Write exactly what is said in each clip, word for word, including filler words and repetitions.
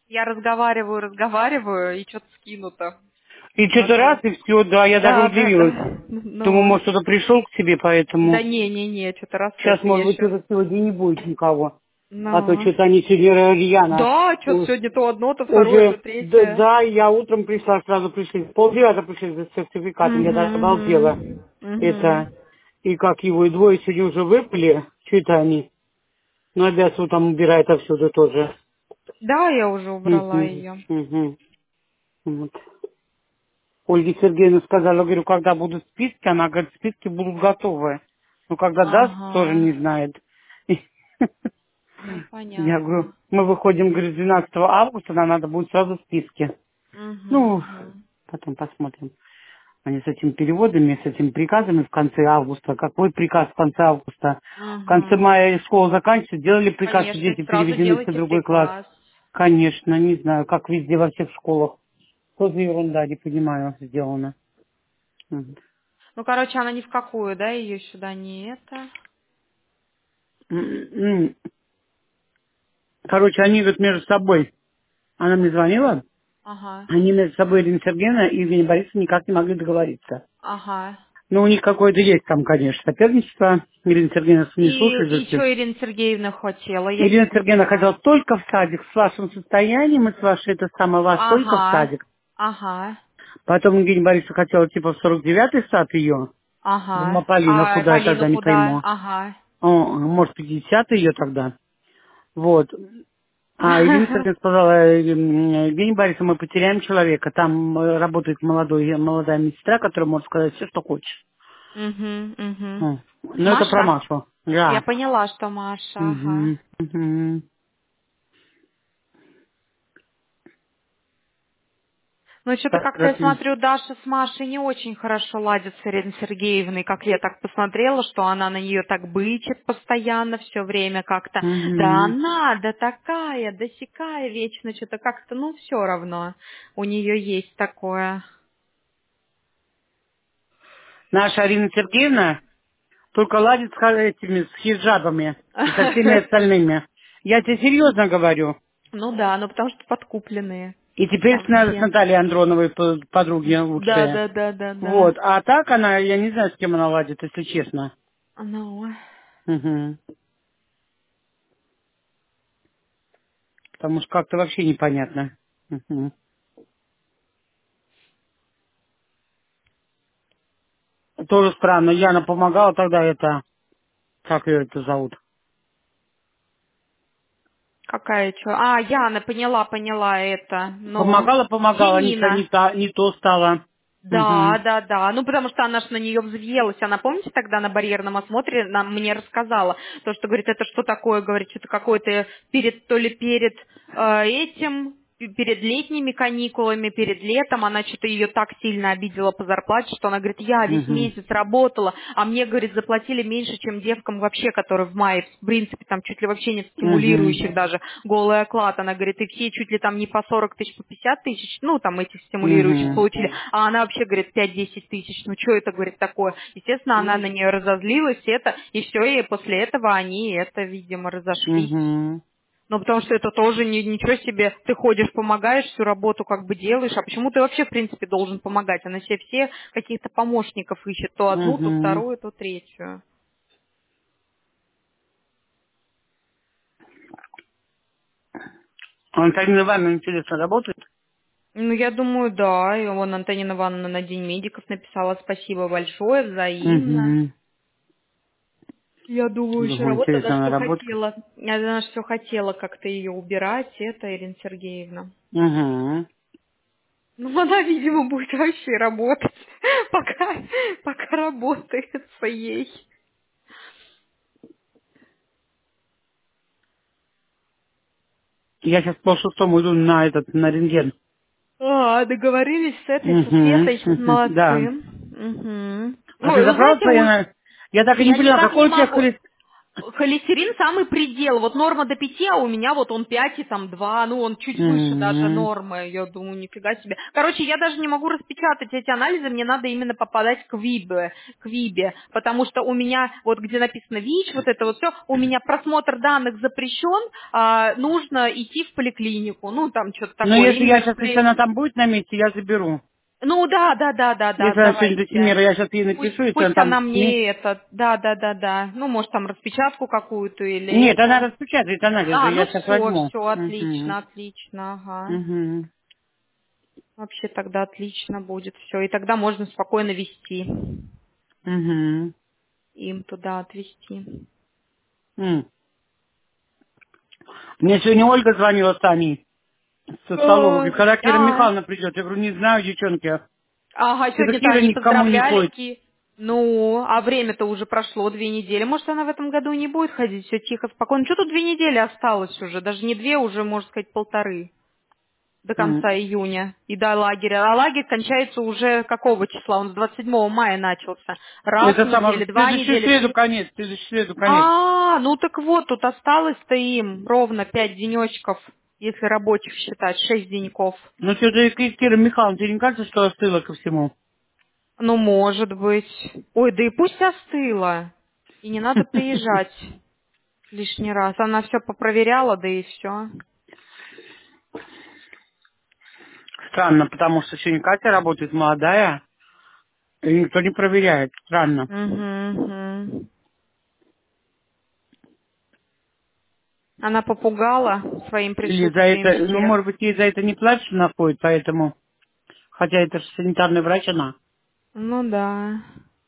Я разговариваю, разговариваю, и что-то скинуто. И что-то раз, Смотрю. и все, да, я даже Да, да, удивилась. да. Думаю, Ну. может, кто-то пришел к тебе, Да поэтому не-не-не, что-то раз сейчас, это я может быть, еще. уже сегодня не будет никого. А то Ну. что-то они сегодня рьяно. Да, что-то У- сегодня то одно, то второе, то Уже, да, третье. да, я утром пришла, сразу пришли. Полдевятого пришли за сертификатом, я даже обалдела. Угу, угу. Это, и как его, и двое сегодня уже выпали, что это они. Ну, опять вот там убирает отсюда тоже. Да, я уже убрала Мгм, ее. мгм. Вот. Ольге Сергеевна сказала, говорю, когда будут списки, она говорит, списки будут готовы. Ну, когда даст, тоже Ага. не знает. Ну, Я говорю, понятно. мы выходим, говорю, двенадцатого августа, нам надо будет сразу списки. Угу, Ну, угу. потом посмотрим. Они с этими переводами, с этими приказами в конце августа. Какой приказ в конце августа? В конце Угу. мая школа заканчивается, делали приказ, что Конечно, дети сразу переведены в делайте другой класс. приказ. Конечно, не знаю, как везде во всех школах. Что за ерунда, не понимаю, сделано. Мгм. Ну, короче, она ни в какую, да, ее сюда не это. М-м. Короче, они вот между собой, она мне звонила, Ага, они между собой, Ирина Сергеевна и Евгения Борисовна, никак не могли договориться. ага. Ну, у них какое-то есть там, конечно, соперничество. Ирина Сергеевна не слушает И, за и все. что Ирина Сергеевна хотела, я Ирина что-то не Сергеевна хотела поняла. только в садик с вашим состоянием, и с вашей, это самое, вас только в Ага, садик. ага, Потом Евгения Борисовна хотела типа в сорок девятый сад ее, в ага. Маполино, А куда я Полину тогда не куда? пойму. Ага. О, может, пятидесятый ее тогда. Вот. А Ирина Сергеевна сказала, э, м, Евгения Борисовна, мы потеряем человека. Там э, работает молодой, молодая медсестра, которая может сказать все, что хочешь. Угу, угу. М. Ну, это про Маша? Машу. Я Да. поняла, что Маша, ага. Мгм, мгм. Ну, что-то Так, как-то я Рафим. смотрю, Даша с Машей не очень хорошо ладит с Ириной Сергеевной, как я так посмотрела, что она на нее так бычит постоянно все время как-то. Да Мгм. она, да такая, да сякая вечно, что-то как-то, ну, все равно у нее есть такое. Наша Арина Сергеевна только ладит с ха- этими, с хиджабами и со всеми остальными. Я тебе серьезно говорю. Ну да, ну потому что подкупленные. И теперь с, Там на- с все. Натальей Андроновой по- подруги Да, лучшие. да, да, да, да. Вот. А так она, я не знаю, с кем она ладит, если честно. Ну, Мгм. Потому что как-то вообще непонятно. Мгм. Тоже странно. Яна помогала тогда это... Как ее это зовут? какая что? А, Яна, поняла, поняла это. Ну, Помогала, помогала, не, та- Енина. не, та, не то стало. Да, Мгм. да, да. Ну, потому что она ж на нее взъелась. Она, помните, тогда на барьерном осмотре нам, мне рассказала, то, что, говорит, это что такое, говорит, что-то какое-то перед, то ли перед э, этим, пе- перед летними каникулами, перед летом, она что-то ее так сильно обидела по зарплате, что она говорит, я весь Мгм. месяц работала, а мне, говорит, заплатили меньше, чем девкам вообще, которые в мае, в принципе, там чуть ли вообще нет Мгм. стимулирующих даже, голый оклад. Она говорит, и все чуть ли там не по сорок тысяч, по пятьдесят тысяч, ну, там этих стимулирующих Мгм. получили, а она вообще, говорит, пять-десять тысяч, ну, что это, говорит, такое? Естественно, она на нее разозлилась, это, и все, и после этого они, это, видимо, разошлись. Мгм. Ну, потому что это тоже не, ничего себе, ты ходишь, помогаешь, всю работу как бы делаешь, а почему ты вообще, в принципе, должен помогать? Она себе все каких-то помощников ищет, то одну, то Мгм. вторую, то третью. Антонина Ивановна, интересно, работает? Ну, я думаю, да, и вон Антонина Ивановна на День медиков написала спасибо большое, взаимно. Угу. Я думаю, еще Думаю, работа, интересно, она она все работает. хотела, она все хотела как-то ее убирать, это Ирина Сергеевна. Угу. Ну, она, видимо, будет вообще работать, пока, пока работается ей. Я сейчас по шестому иду на этот, на рентген. А, договорились с этой, со Угу. Светой, Да. молодцы. Угу. А ты Ой, вы забрала знаете, свои... у- на- Я так и не я поняла, никак не какой у тебя могу. холестерин... Холестерин самый предел. Вот норма до пяти, а у меня вот он пять и там два, ну он чуть выше даже Мгм. нормы. Я думаю, нифига себе. Короче, я даже не могу распечатать эти анализы, мне надо именно попадать к ВИБе, к ВИБе, потому что у меня, вот где написано ВИЧ, вот это вот все, у меня просмотр данных запрещен, а, нужно идти в поликлинику, ну там что-то Но такое, если я именно в сейчас, если она поли... там будет на месте, я заберу. Ну да, да, да, да, да, Если она сегодня до семи, давайте. я сейчас ей Пусть, напишу, если она пусть там она к семи. мне это, да, да, да, да, ну может там распечатку какую-то или Нет, она это. распечатает анализы, А, я ну сейчас все, возьму. все, Угу. отлично, отлично, ага. Угу. Вообще тогда отлично будет все. И тогда можно спокойно вести. Угу. Им туда отвезти. М. Мне сегодня Ольга звонила с Таней со столовой, Ой, говорит, когда Кира а, Михайловна придет? Я говорю, не знаю, девчонки. ага, Что-то сегодня-то Кира они никому не поздравляли. ходит. Ки. Ну, а время-то уже прошло две недели. Может, она в этом году не будет ходить, все тихо, спокойно. Что тут две недели осталось уже? Даже не две, уже, можно сказать, полторы. До М. конца июня и до лагеря. А лагерь кончается уже какого числа? Он с двадцать седьмого мая начался. Раз Это недели, самое, в два следующую недели, среду три. конец, в следующую среду конец. А, ну так вот, тут осталось-то им ровно пять денечков, если рабочих считать, шесть деньков. Ну что-то Кира Михайловна, тебе не кажется, что остыла ко всему? Ну, может быть. Ой, да и пусть остыла. И не надо приезжать лишний раз. Она все попроверяла, да и все. Странно, потому что сегодня Катя работает молодая, и никто не проверяет. Странно. Угу. Она попугала своим Или за присутствием это, ну, всех. может быть, ей за это не платят, что она ходит, поэтому, хотя это же санитарный врач она. Ну да.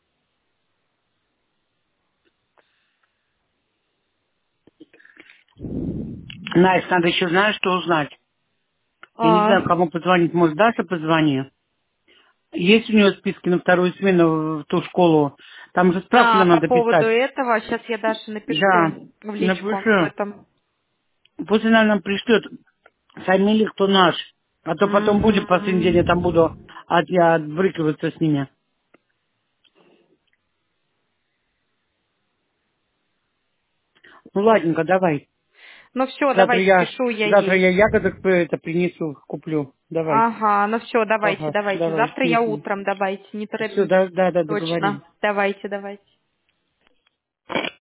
Настя, надо еще, знаешь, что узнать? Я не А, знаю, кому позвонить, может, Даша позвони. Есть у нее списки на вторую смену в ту школу? Там же справки а, нам по надо поводу писать. этого, сейчас я Даше Да, напишу в личку об напишу. этом. Пусть она нам пришлет фамилии, кто наш. А то потом будет последний день, я там Угу. буду от, я отбрыкиваться с ними. Ну, ладненько, давай. Ну все, Завтра давайте, я, пишу я завтра я ей. ягодок э, это принесу, куплю. Давай. Ага, ну все, давайте, Ага, давайте. давай. Завтра я утром, давайте, не Все, торопитесь. да, да, да, договорились. Точно. Давайте, давайте.